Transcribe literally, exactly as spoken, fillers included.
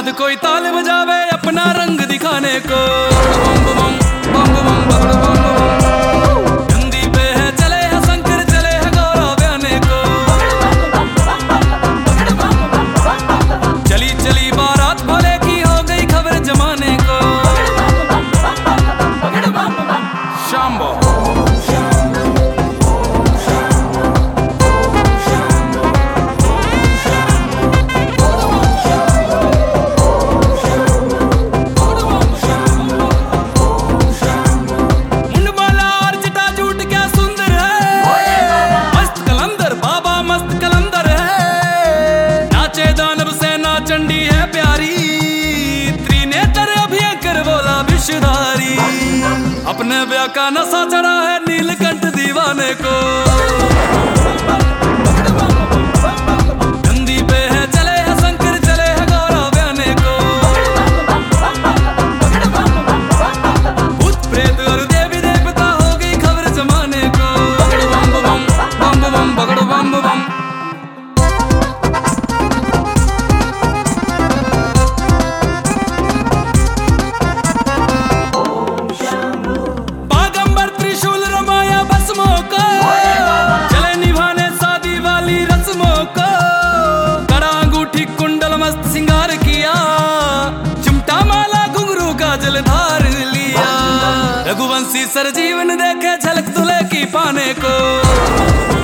बाद कोई ताल बजावे अपना रंग दिखाने को। बम बम बम बम बगड़ बम बम। नंदी पे है चले है शंकर, चले है गौरव बयाने को। चली चली बारात भोले की, हो गई खबर जमाने को। शाम्बो चंडी है प्यारी, त्रिनेत्र अभयंकर बोला विषधारी। अपने ब्याह का नशा चढ़ा है नीलकंठ दीवाने को। नंदी पे है चले है शंकर, चले है गौरव बयाने को। भूत प्रेत और देवी देवता, हो गई खबर जमाने को। बम बम बम बम बगड़ बम बम। चले निभाने शादी वाली रस्मों को। कड़ा अंगूठी कुंडल मस्त सिंगार किया, चिमटा माला घुंघरू का जलधार लिया। रघुवंशी सरजीवन देखे झलक दुल्हे की पाने को।